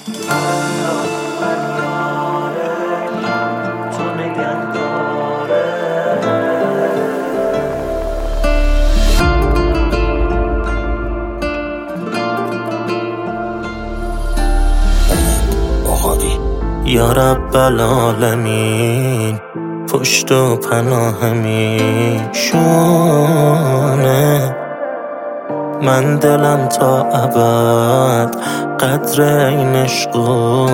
یا رب العالمین پشت و پناه میشونه، من دلم تا ابد قدر این عشقو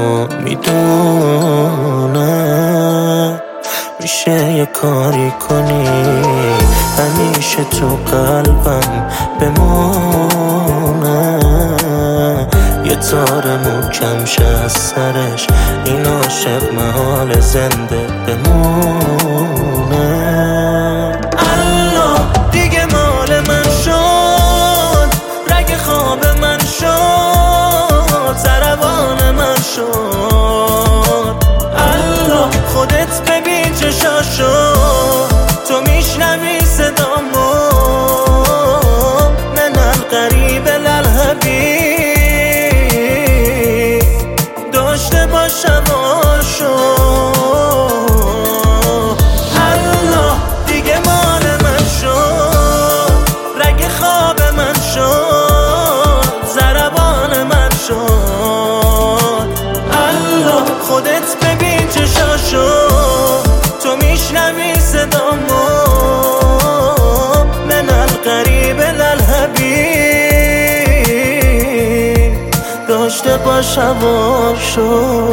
میدونه. میشه یه کاری کنی همیشه تو قلبم بمونه، یه تار محکم شه از سرش این عاشق محال زنده بمونه. الله دیگه مال من شد، رگ خواب من شد، ضربان من شد. الله خودت ببین چشاشو، تو میشنوی صدامو، من القریب للحبیب داشته باشم آشو. الله دیگه مال من شد، رگ خواب من شد، ضربان من شد. الله خودت ببین چشاشو، تو میشنوی صدامو، من القریب للحبیب داشته باشم آشو.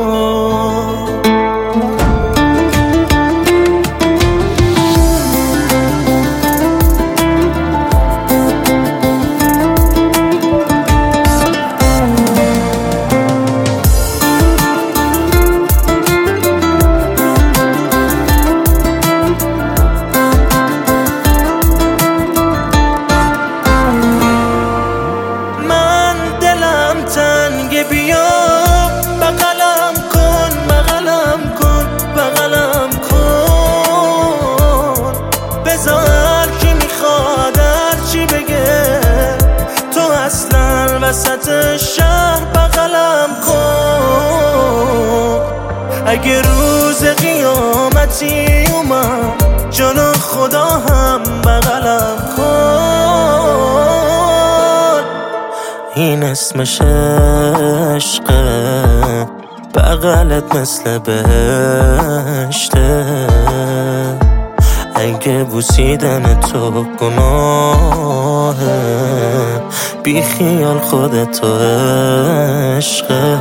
وسط شهر بغلم کن، اگه روز قیامتی اومد جلو خدا هم بغلم کن. این اسمش عشقه، بغلت مثل بهشته، اگه بوسیدن تو گناهه بی خیال خودتو عشقه.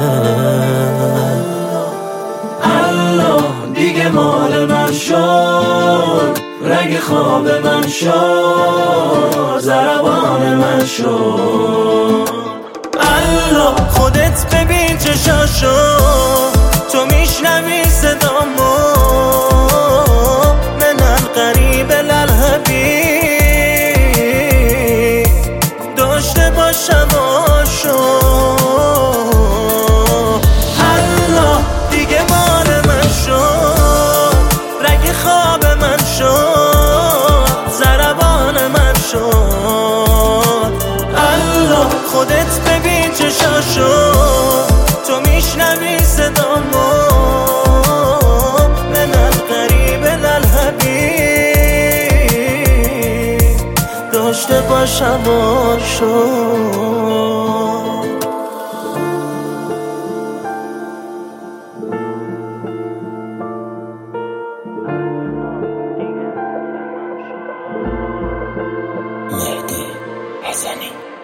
الله دیگه مال من شد، رگ خواب من شد، ضربان من شد. الله خودت ببین چشاشو، تو میشنوی صدامو، من القریب للحبیب داشته باشم آشو. الله دیگه مال من شد، رگ خواب من شد، ضربان من شد. الله خودت ببین چشاشو، تو میشنوی صدامو، من القریب للحبیب داشته باشم آشو. مهدی حسنی.